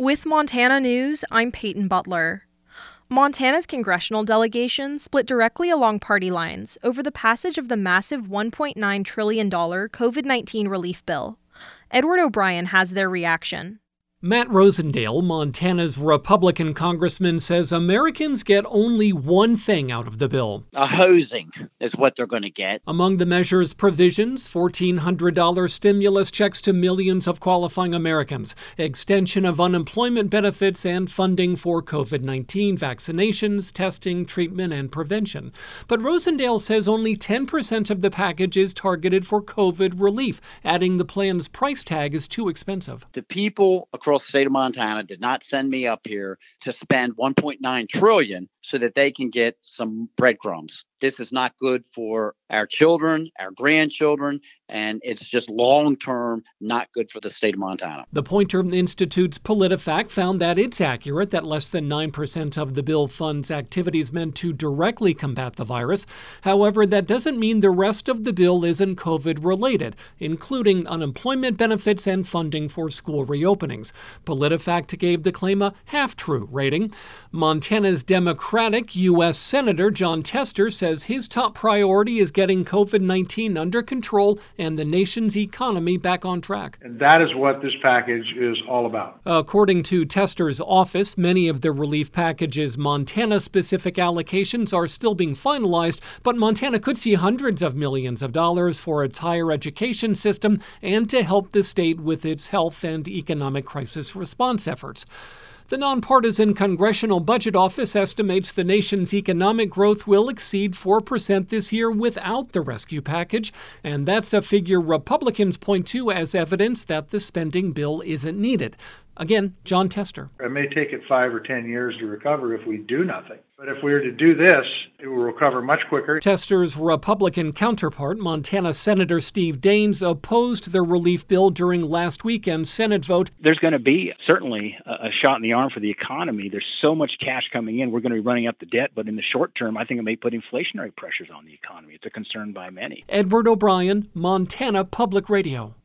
With Montana News, I'm Peyton Butler. Montana's congressional delegation split directly along party lines over the passage of the massive $1.9 trillion COVID-19 relief bill. Edward O'Brien has their reaction. Matt Rosendale, Montana's Republican congressman, says Americans get only one thing out of the bill. A hosing is what they're going to get. Among the measure's provisions, $1,400 stimulus checks to millions of qualifying Americans, extension of unemployment benefits, and funding for COVID-19 vaccinations, testing, treatment, and prevention. But Rosendale says only 10% of the package is targeted for COVID relief, adding the plan's price tag is too expensive. The people across the state of Montana did not send me up here to spend $1.9 trillion so that they can get some breadcrumbs. This is not good for our children, our grandchildren, and it's just long-term not good for the state of Montana. The Poynter Institute's PolitiFact found that it's accurate that less than 9% of the bill funds activities meant to directly combat the virus. However, that doesn't mean the rest of the bill isn't COVID-related, including unemployment benefits and funding for school reopenings. PolitiFact gave the claim a half-true rating. Montana's Democratic U.S. Senator Jon Tester says his top priority is getting COVID-19 under control and the nation's economy back on track. And that is what this package is all about. According to Tester's office, many of the relief package's Montana-specific allocations are still being finalized, but Montana could see hundreds of millions of dollars for its higher education system and to help the state with its health and economic crisis response efforts. The nonpartisan Congressional Budget Office estimates the nation's economic growth will exceed 4% this year without the rescue package, and that's a figure Republicans point to as evidence that the spending bill isn't needed. Again, Jon Tester. It may take it 5 or 10 years to recover if we do nothing. But if we were to do this, it will recover much quicker. Tester's Republican counterpart, Montana Senator Steve Daines, opposed the relief bill during last weekend's Senate vote. There's going to be certainly a shot in the arm for the economy. There's so much cash coming in. We're going to be running up the debt. But in the short term, I think it may put inflationary pressures on the economy. It's a concern by many. Edward O'Brien, Montana Public Radio.